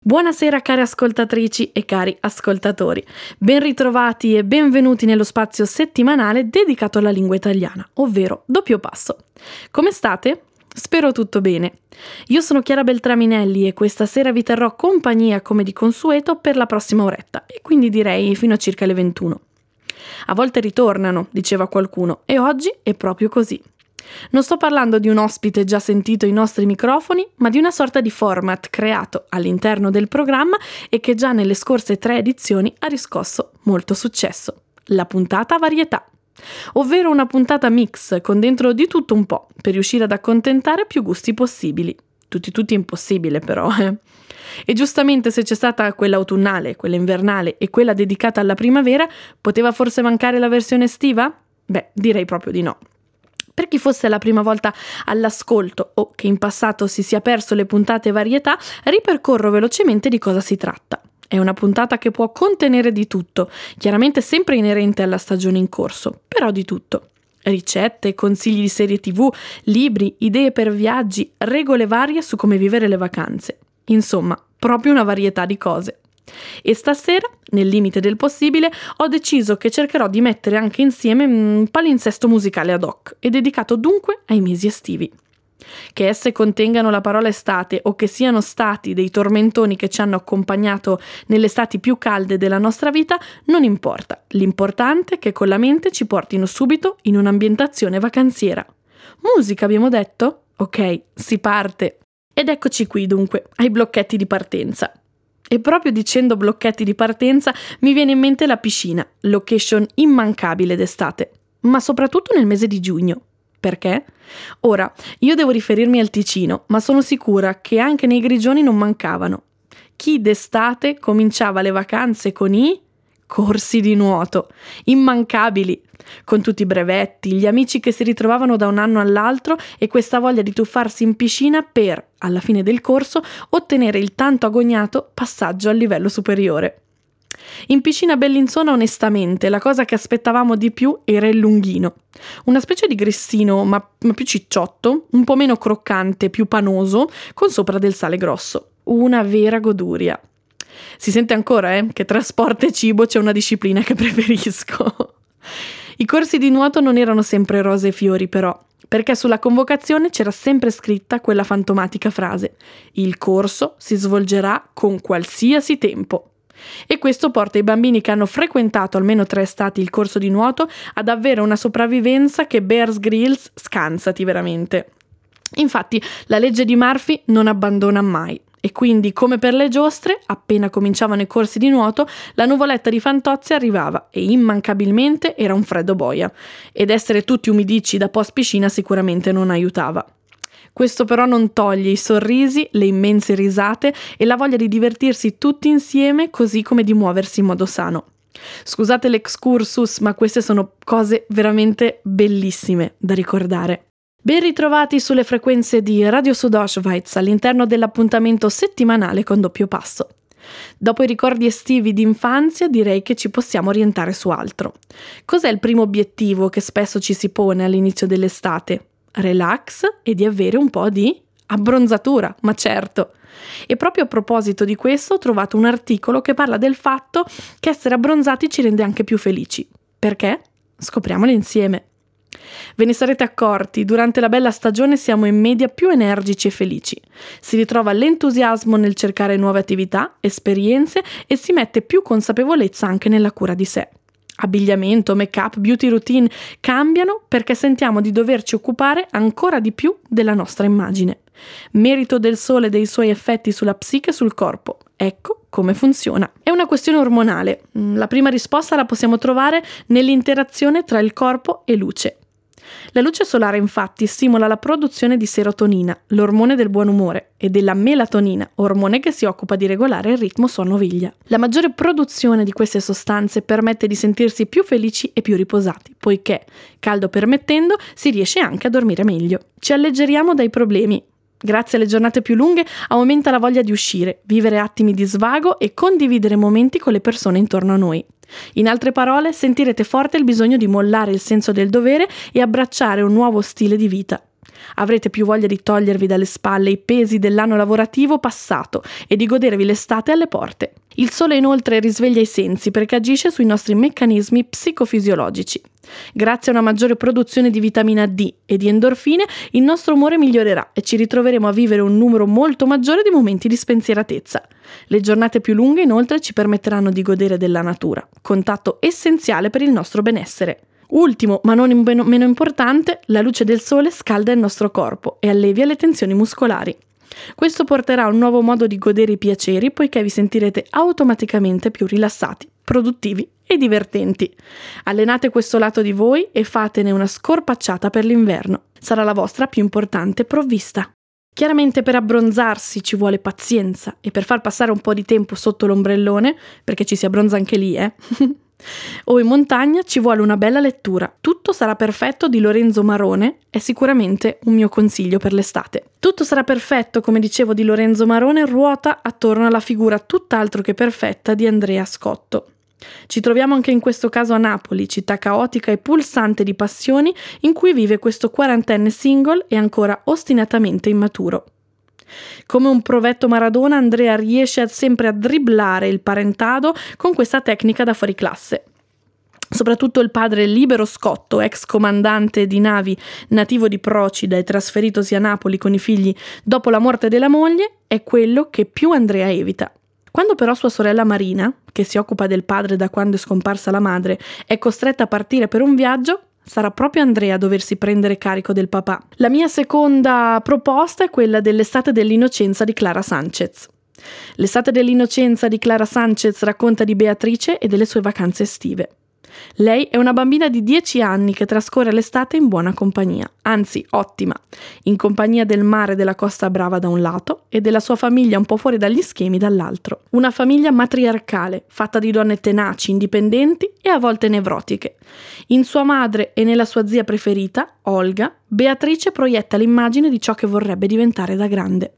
Buonasera care ascoltatrici e cari ascoltatori, ben ritrovati e benvenuti nello spazio settimanale dedicato alla lingua italiana, ovvero Doppio Passo. Come state? Spero tutto bene. Io sono Chiara Beltraminelli e questa sera vi terrò compagnia come di consueto per la prossima oretta e quindi direi fino a circa le 21. A volte ritornano, diceva qualcuno, e oggi è proprio così. Non sto parlando di un ospite già sentito ai nostri microfoni, ma di una sorta di format creato all'interno del programma e che già nelle scorse 3 edizioni ha riscosso molto successo. La puntata varietà, ovvero una puntata mix con dentro di tutto un po' per riuscire ad accontentare più gusti possibili. Tutti impossibile però, E giustamente se c'è stata quella autunnale, quella invernale e quella dedicata alla primavera, poteva forse mancare la versione estiva? Beh, direi proprio di no. Per chi fosse la prima volta all'ascolto o che in passato si sia perso le puntate varietà, ripercorro velocemente di cosa si tratta. È una puntata che può contenere di tutto, chiaramente sempre inerente alla stagione in corso, però di tutto. Ricette, consigli di serie TV, libri, idee per viaggi, regole varie su come vivere le vacanze. Insomma, proprio una varietà di cose. E stasera, nel limite del possibile, ho deciso che cercherò di mettere anche insieme un palinsesto musicale ad hoc e dedicato dunque ai mesi estivi. Che esse contengano la parola estate o che siano stati dei tormentoni che ci hanno accompagnato nelle estati più calde della nostra vita, non importa. L'importante è che con la mente ci portino subito in un'ambientazione vacanziera. Musica, abbiamo detto? Ok, si parte. Ed eccoci qui dunque, ai blocchetti di partenza. E proprio dicendo blocchetti di partenza mi viene in mente la piscina, location immancabile d'estate, ma soprattutto nel mese di giugno. Perché? Ora, io devo riferirmi al Ticino, ma sono sicura che anche nei Grigioni non mancavano. Chi d'estate cominciava le vacanze con i corsi di nuoto, immancabili, con tutti i brevetti, gli amici che si ritrovavano da un anno all'altro e questa voglia di tuffarsi in piscina per, alla fine del corso, ottenere il tanto agognato passaggio al livello superiore. In piscina Bellinzona, onestamente, la cosa che aspettavamo di più era il lunghino. Una specie di grissino, ma più cicciotto, un po' meno croccante, più panoso, con sopra del sale grosso. Una vera goduria. Si sente ancora, che tra sport e cibo c'è una disciplina che preferisco. I corsi di nuoto non erano sempre rose e fiori, però, perché sulla convocazione c'era sempre scritta quella fantomatica frase: il corso si svolgerà con qualsiasi tempo. E questo porta i bambini che hanno frequentato almeno 3 estati il corso di nuoto ad avere una sopravvivenza che Bears Grylls scansati veramente. Infatti, la legge di Murphy non abbandona mai. E quindi, come per le giostre, appena cominciavano i corsi di nuoto, la nuvoletta di Fantozzi arrivava e immancabilmente era un freddo boia. Ed essere tutti umidicci da post piscina sicuramente non aiutava. Questo però non toglie i sorrisi, le immense risate e la voglia di divertirsi tutti insieme, così come di muoversi in modo sano. Scusate l'excursus, ma queste sono cose veramente bellissime da ricordare. Ben ritrovati sulle frequenze di Radio Südostschweiz all'interno dell'appuntamento settimanale con Doppio Passo. Dopo i ricordi estivi d'infanzia direi che ci possiamo orientare su altro. Cos'è il primo obiettivo che spesso ci si pone all'inizio dell'estate? Relax e di avere un po' di abbronzatura, ma certo. E proprio a proposito di questo ho trovato un articolo che parla del fatto che essere abbronzati ci rende anche più felici. Perché? Scopriamolo insieme. Ve ne sarete accorti, durante la bella stagione siamo in media più energici e felici. Si ritrova l'entusiasmo nel cercare nuove attività, esperienze e si mette più consapevolezza anche nella cura di sé. Abbigliamento, make-up, beauty routine cambiano perché sentiamo di doverci occupare ancora di più della nostra immagine. Merito del sole e dei suoi effetti sulla psiche e sul corpo. Ecco come funziona. È una questione ormonale. La prima risposta la possiamo trovare nell'interazione tra il corpo e luce. La luce solare infatti stimola la produzione di serotonina, l'ormone del buon umore, e della melatonina, ormone che si occupa di regolare il ritmo sonno-veglia. La maggiore produzione di queste sostanze permette di sentirsi più felici e più riposati, poiché, caldo permettendo, si riesce anche a dormire meglio. Ci alleggeriamo dai problemi. Grazie alle giornate più lunghe aumenta la voglia di uscire, vivere attimi di svago e condividere momenti con le persone intorno a noi. In altre parole, sentirete forte il bisogno di mollare il senso del dovere e abbracciare un nuovo stile di vita. Avrete più voglia di togliervi dalle spalle i pesi dell'anno lavorativo passato e di godervi l'estate alle porte. Il sole inoltre risveglia i sensi perché agisce sui nostri meccanismi psicofisiologici. Grazie a una maggiore produzione di vitamina D e di endorfine, il nostro umore migliorerà e ci ritroveremo a vivere un numero molto maggiore di momenti di spensieratezza. Le giornate più lunghe inoltre ci permetteranno di godere della natura, contatto essenziale per il nostro benessere. Ultimo, ma non meno importante, la luce del sole scalda il nostro corpo e allevia le tensioni muscolari. Questo porterà a un nuovo modo di godere i piaceri, poiché vi sentirete automaticamente più rilassati, produttivi e divertenti. Allenate questo lato di voi e fatene una scorpacciata per l'inverno. Sarà la vostra più importante provvista. Chiaramente per abbronzarsi ci vuole pazienza e per far passare un po' di tempo sotto l'ombrellone, perché ci si abbronza anche lì, o in montagna ci vuole una bella lettura. Tutto sarà perfetto di Lorenzo Marone è sicuramente un mio consiglio per l'estate. Tutto sarà perfetto, come dicevo, di Lorenzo Marone ruota attorno alla figura tutt'altro che perfetta di Andrea Scotto. Ci troviamo anche in questo caso a Napoli, città caotica e pulsante di passioni in cui vive questo quarantenne single e ancora ostinatamente immaturo. Come un provetto Maradona, Andrea riesce sempre a dribblare il parentado con questa tecnica da fuoriclasse. Soprattutto il padre Libero Scotto, ex comandante di navi nativo di Procida e trasferitosi a Napoli con i figli dopo la morte della moglie, è quello che più Andrea evita. Quando però sua sorella Marina, che si occupa del padre da quando è scomparsa la madre, è costretta a partire per un viaggio, sarà proprio Andrea a doversi prendere carico del papà. La mia seconda proposta è quella dell'estate dell'innocenza di Clara Sanchez. L'estate dell'innocenza di Clara Sanchez racconta di Beatrice e delle sue vacanze estive. Lei è una bambina di 10 anni che trascorre l'estate in buona compagnia, anzi ottima, in compagnia del mare della Costa Brava da un lato e della sua famiglia un po' fuori dagli schemi dall'altro. Una famiglia matriarcale, fatta di donne tenaci, indipendenti e a volte nevrotiche. In sua madre e nella sua zia preferita, Olga, Beatrice proietta l'immagine di ciò che vorrebbe diventare da grande.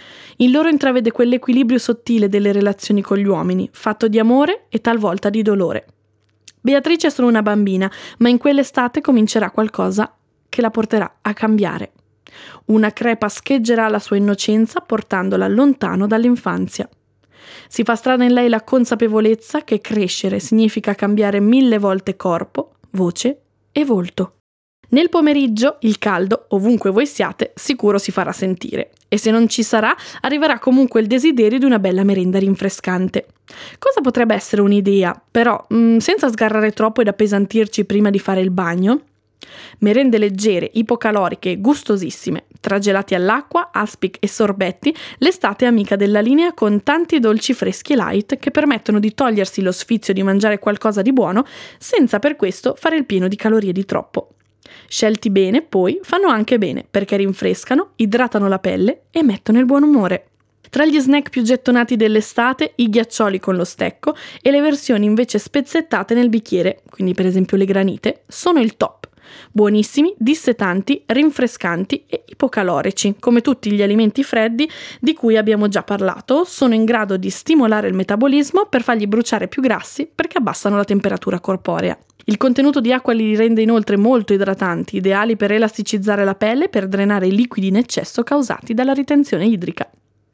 In loro intravede quell'equilibrio sottile delle relazioni con gli uomini, fatto di amore e talvolta di dolore. Beatrice è solo una bambina, ma in quell'estate comincerà qualcosa che la porterà a cambiare. Una crepa scheggerà la sua innocenza portandola lontano dall'infanzia. Si fa strada in lei la consapevolezza che crescere significa cambiare 1000 volte corpo, voce e volto. Nel pomeriggio il caldo, ovunque voi siate, sicuro si farà sentire. E se non ci sarà, arriverà comunque il desiderio di una bella merenda rinfrescante. Cosa potrebbe essere un'idea, però, senza sgarrare troppo ed appesantirci prima di fare il bagno? Merende leggere, ipocaloriche e gustosissime, tra gelati all'acqua, aspic e sorbetti, l'estate è amica della linea con tanti dolci freschi e light che permettono di togliersi lo sfizio di mangiare qualcosa di buono senza per questo fare il pieno di calorie di troppo. Scelti bene, poi, fanno anche bene, perché rinfrescano, idratano la pelle e mettono il buon umore. Tra gli snack più gettonati dell'estate, i ghiaccioli con lo stecco e le versioni invece spezzettate nel bicchiere, quindi per esempio le granite, sono il top. Buonissimi, dissetanti, rinfrescanti e ipocalorici. Come tutti gli alimenti freddi di cui abbiamo già parlato, sono in grado di stimolare il metabolismo per fargli bruciare più grassi perché abbassano la temperatura corporea. Il contenuto di acqua li rende inoltre molto idratanti, ideali per elasticizzare la pelle e per drenare i liquidi in eccesso causati dalla ritenzione idrica.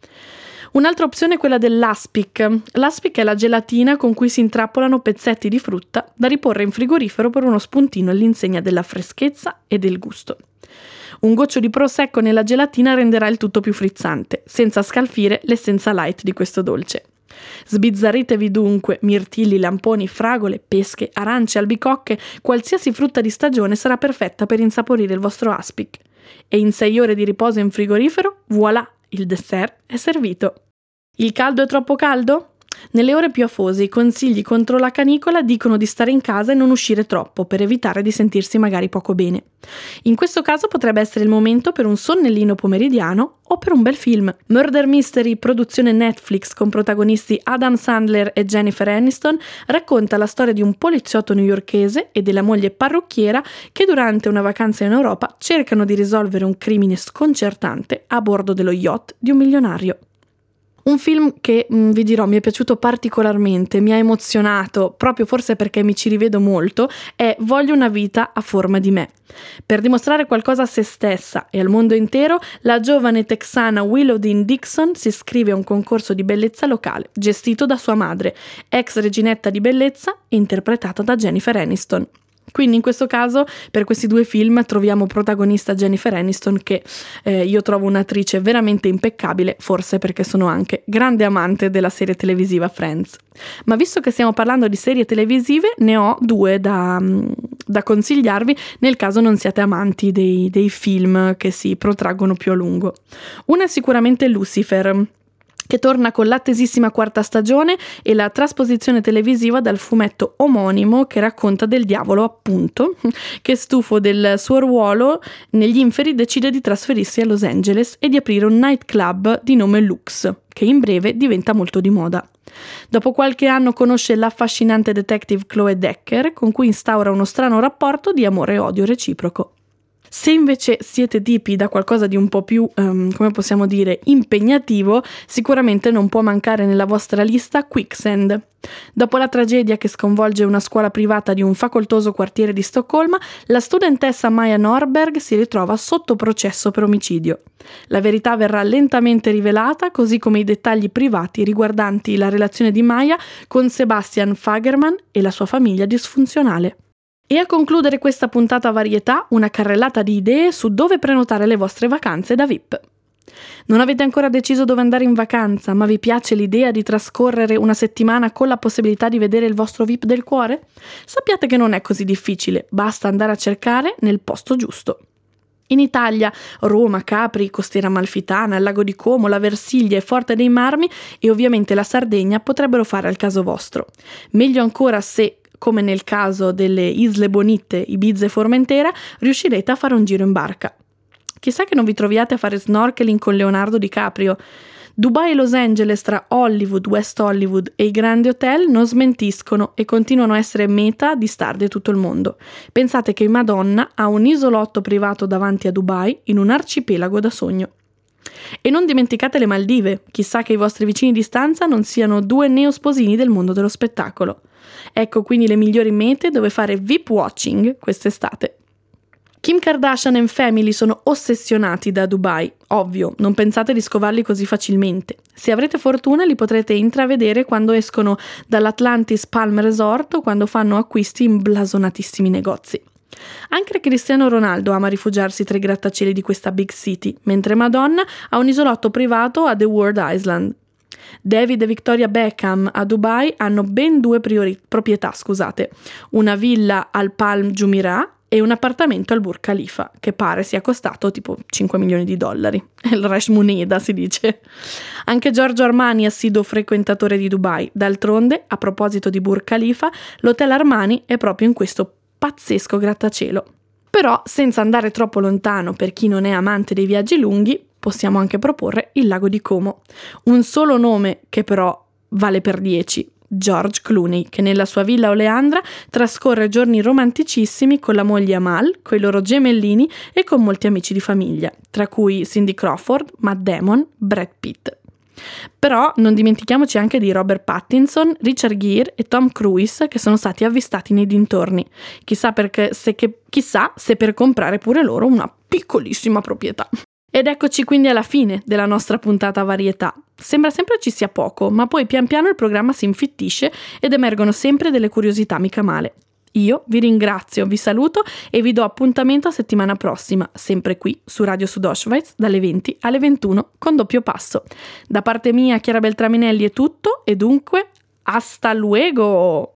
Un'altra opzione è quella dell'aspic. L'aspic è la gelatina con cui si intrappolano pezzetti di frutta da riporre in frigorifero per uno spuntino all'insegna della freschezza e del gusto. Un goccio di prosecco nella gelatina renderà il tutto più frizzante, senza scalfire l'essenza light di questo dolce. Sbizzarritevi dunque mirtilli, lamponi, fragole, pesche, arance, albicocche, qualsiasi frutta di stagione sarà perfetta per insaporire il vostro aspic. E in 6 ore di riposo in frigorifero, voilà, il dessert è servito. Il caldo è troppo caldo? Nelle ore più afose i consigli contro la canicola dicono di stare in casa e non uscire troppo per evitare di sentirsi magari poco bene. In questo caso potrebbe essere il momento per un sonnellino pomeridiano o per un bel film. Murder Mystery, produzione Netflix con protagonisti Adam Sandler e Jennifer Aniston, racconta la storia di un poliziotto newyorkese e della moglie parrucchiera che durante una vacanza in Europa cercano di risolvere un crimine sconcertante a bordo dello yacht di un milionario. Un film che, vi dirò, mi è piaciuto particolarmente, mi ha emozionato, proprio forse perché mi ci rivedo molto, è Voglio una vita a forma di me. Per dimostrare qualcosa a se stessa e al mondo intero, la giovane texana Willow Dean Dixon si iscrive a un concorso di bellezza locale, gestito da sua madre, ex reginetta di bellezza, interpretata da Jennifer Aniston. Quindi in questo caso, per questi due film, troviamo protagonista Jennifer Aniston, che io trovo un'attrice veramente impeccabile, forse perché sono anche grande amante della serie televisiva Friends. Ma visto che stiamo parlando di serie televisive, ne ho due da consigliarvi nel caso non siate amanti dei film che si protraggono più a lungo. Una è sicuramente Lucifer, che torna con l'attesissima quarta stagione e la trasposizione televisiva dal fumetto omonimo che racconta del diavolo, appunto, che stufo del suo ruolo negli inferi decide di trasferirsi a Los Angeles e di aprire un nightclub di nome Lux, che in breve diventa molto di moda. Dopo qualche anno conosce l'affascinante detective Chloe Decker, con cui instaura uno strano rapporto di amore e odio reciproco. Se invece siete tipi da qualcosa di un po' più, come possiamo dire, impegnativo, sicuramente non può mancare nella vostra lista Quicksand. Dopo la tragedia che sconvolge una scuola privata di un facoltoso quartiere di Stoccolma, la studentessa Maya Norberg si ritrova sotto processo per omicidio. La verità verrà lentamente rivelata, così come i dettagli privati riguardanti la relazione di Maya con Sebastian Fagerman e la sua famiglia disfunzionale. E a concludere questa puntata varietà, una carrellata di idee su dove prenotare le vostre vacanze da VIP. Non avete ancora deciso dove andare in vacanza, ma vi piace l'idea di trascorrere una settimana con la possibilità di vedere il vostro VIP del cuore? Sappiate che non è così difficile, basta andare a cercare nel posto giusto. In Italia, Roma, Capri, Costiera Amalfitana, il Lago di Como, la Versilia e Forte dei Marmi e ovviamente la Sardegna potrebbero fare al caso vostro. Meglio ancora se, come nel caso delle Isle Bonite, Ibiza e Formentera, riuscirete a fare un giro in barca. Chissà che non vi troviate a fare snorkeling con Leonardo DiCaprio. Dubai e Los Angeles, tra Hollywood, West Hollywood e i grandi hotel, non smentiscono e continuano a essere meta di star di tutto il mondo. Pensate che Madonna ha un isolotto privato davanti a Dubai in un arcipelago da sogno. E non dimenticate le Maldive, chissà che i vostri vicini di stanza non siano due neosposini del mondo dello spettacolo. Ecco quindi le migliori mete dove fare VIP watching quest'estate. Kim Kardashian e Family sono ossessionati da Dubai, ovvio, non pensate di scovarli così facilmente. Se avrete fortuna li potrete intravedere quando escono dall'Atlantis Palm Resort o quando fanno acquisti in blasonatissimi negozi. Anche Cristiano Ronaldo ama rifugiarsi tra i grattacieli di questa big city, mentre Madonna ha un isolotto privato a The Ward Island. David e Victoria Beckham a Dubai hanno ben due proprietà, una villa al Palm Jumeirah e un appartamento al Burj Khalifa, che pare sia costato tipo $5 milioni. Il Resh Munida si dice. Anche Giorgio Armani è assiduo frequentatore di Dubai. D'altronde, a proposito di Burj Khalifa, l'hotel Armani è proprio in questo pazzesco grattacielo. Però, senza andare troppo lontano per chi non è amante dei viaggi lunghi, possiamo anche proporre il Lago di Como. Un solo nome che però vale per 10. George Clooney, che nella sua villa Oleandra trascorre giorni romanticissimi con la moglie Amal, coi loro gemellini e con molti amici di famiglia, tra cui Cindy Crawford, Matt Damon, Brad Pitt. Però non dimentichiamoci anche di Robert Pattinson, Richard Gere e Tom Cruise, che sono stati avvistati nei dintorni. Chissà se per comprare pure loro una piccolissima proprietà. Ed eccoci quindi alla fine della nostra puntata varietà. Sembra sempre ci sia poco, ma poi pian piano il programma si infittisce ed emergono sempre delle curiosità mica male. Io vi ringrazio, vi saluto e vi do appuntamento a settimana prossima, sempre qui su Radio Südostschweiz dalle 20 alle 21 con doppio passo. Da parte mia, Chiara Beltraminelli, è tutto e dunque hasta luego!